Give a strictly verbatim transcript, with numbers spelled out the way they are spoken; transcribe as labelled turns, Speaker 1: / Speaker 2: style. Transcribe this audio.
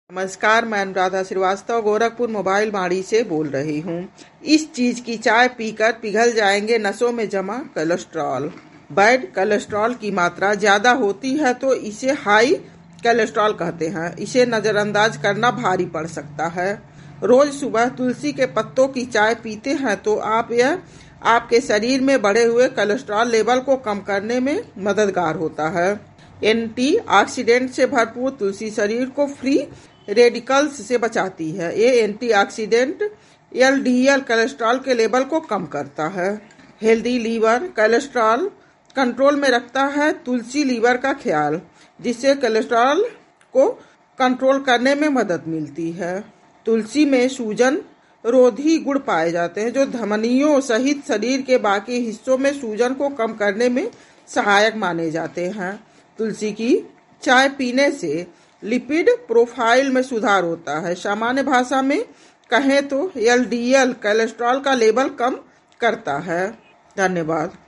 Speaker 1: नमस्कार, मैं अनुराधा श्रीवास्तव गोरखपुर मोबाइल माड़ी से बोल रही हूँ। इस चीज की चाय पीकर पिघल जाएंगे नसों में जमा कोलेस्ट्रॉल। बैड कोलेस्ट्रॉल की मात्रा ज्यादा होती है तो इसे हाई कोलेस्ट्रॉल कहते हैं। इसे नजरअंदाज करना भारी पड़ सकता है। रोज सुबह तुलसी के पत्तों की चाय पीते हैं तो आप यह आपके शरीर में बढ़े हुए कोलेस्ट्रॉल लेवल को कम करने में मददगार होता है। एंटीऑक्सीडेंट से भरपूर तुलसी शरीर को फ्री रेडिकल्स से बचाती है। ये एंटीऑक्सीडेंट एलडीएल कोलेस्ट्रॉल के लेवल को कम करता है। हेल्दी लीवर कोलेस्ट्रॉल कंट्रोल में रखता है। तुलसी लीवर का ख्याल, जिससे कोलेस्ट्रॉल को कंट्रोल करने में मदद मिलती है। तुलसी में सूजन रोधी गुण पाए जाते हैं जो धमनियों सहित शरीर के बाकी हिस्सों में सूजन को कम करने में सहायक माने जाते हैं। तुलसी की चाय पीने से लिपिड प्रोफाइल में सुधार होता है। सामान्य भाषा में कहें तो एलडीएल कोलेस्ट्रॉल का लेवल कम करता है। धन्यवाद।